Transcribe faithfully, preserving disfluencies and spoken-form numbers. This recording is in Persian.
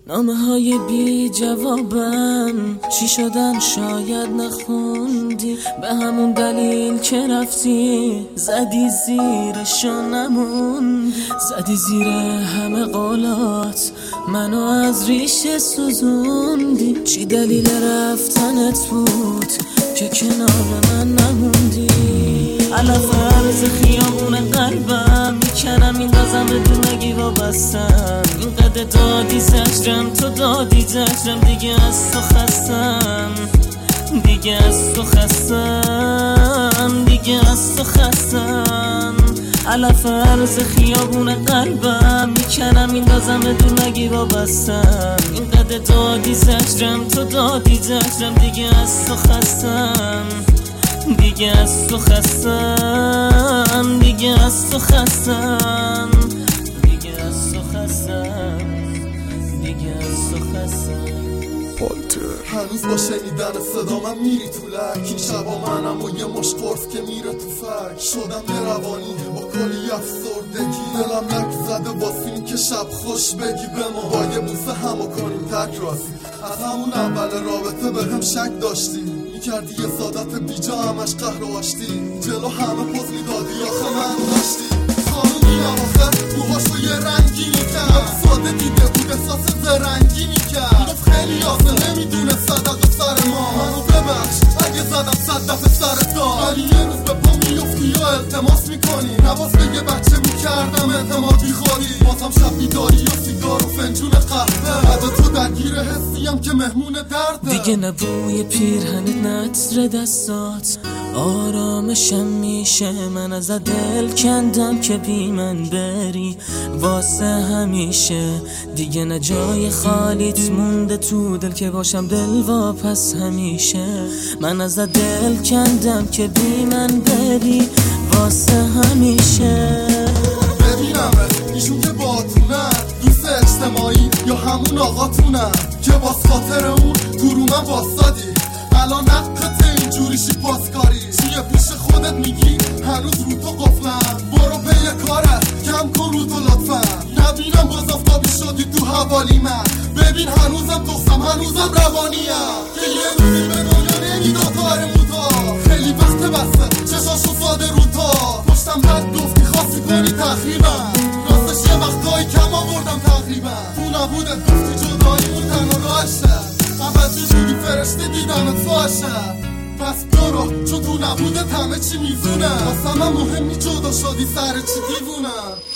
نامه های بی جوابم چی شدن شاید نخوندی، به همون دلیل که رفتی زدی زیرشو نموندی، زدی زیر همه قولات منو از ریشه سوزوندی. چی دلیل رفتنت بود که کنار من نموندی؟ علف عرض خیابون قلبم میکنم میندازم بدون گیوا بستم، اینقدر دادی زجرم تو دادی زجرم، دیگه از تو خستم دیگه از تو خستم دیگه از تو خستم. علف عرض خیابون قلبم میکنم میندازم بدون گیوا بستم، اینقدر دادی زجرم تو دادی زجرم، دیگه از تو خستم دیگه از تو خستم دیگه از تو خستم دیگه از تو خستم دیگه از تو خستم. هنوز با شنیدن صدا من میری تو لک، این شبا منم و یه مش قرص که میره تو فک، شدم به روانی با کلی افسردگی، دلم لک زده واسیم که شب خوش بگی به ما، با یه بوسه همو کنیم تک راستی. از همون اول رابطه به هم شک داشتی، میکردی یه سادت بیجا همش قهر و آشتی، جلو همه پوز میدادی آخه من داشتی. خانومی نواخر موهاشو یه رنگی میکرد، ساده دیده بود احساس زرنگی میکرد، گفت خیلی آسه نمیدونه صدق سر ما، منو ببخش اگه زدم صد دفعه سرت دار، ولی یه روز به پا میفتی یا التماس میکنی، نواز به یه بچه میکردم اعتماد بیخوری، بازم شب بیداری یا سیگار و فنجون قهوه، بعد تو درگیر حسیم که مهمون درده، دیگه نبوی پیرهنت نطر دستات آرامشم میشه، من از دل کندم که بی من بری واسه همیشه، دیگه نه جای خالیت مونده تو دل که باشم دل واپس همیشه، من از دل کندم که بی من بری واسه همیشه. ببینمت ایشون که باتونن دوست اجتماعی یا همون آقاتونن که باز خاطر اون تو رو من واسادی، الان نقطه اینجوریشی پاسکاری چیه پیش خودت میگی هنوز رو تو قفلم، برو پی کارت کم کن رو تو لطفا، نبینم باز آفتابی شدی تو حوالی من، ببین هنوزم دوستم هنوزم روانیم، که یه روزی به دنیا نمیداد تاره موتا، خیلی وقت بسته چشاشو ساده رو تا، پشتم رد گفتی خواستی کنی تخریبم، راستش یه وقتایی کم آوردم تقریبا، تو نبودت گفتی جداییمون تنها راهشه، عوضی شدی فرشته دیدمت باشه، پس برو چون تو نبودت همه چی میزونه، واسه من مهمی جدا شدی سر چی دیوونه.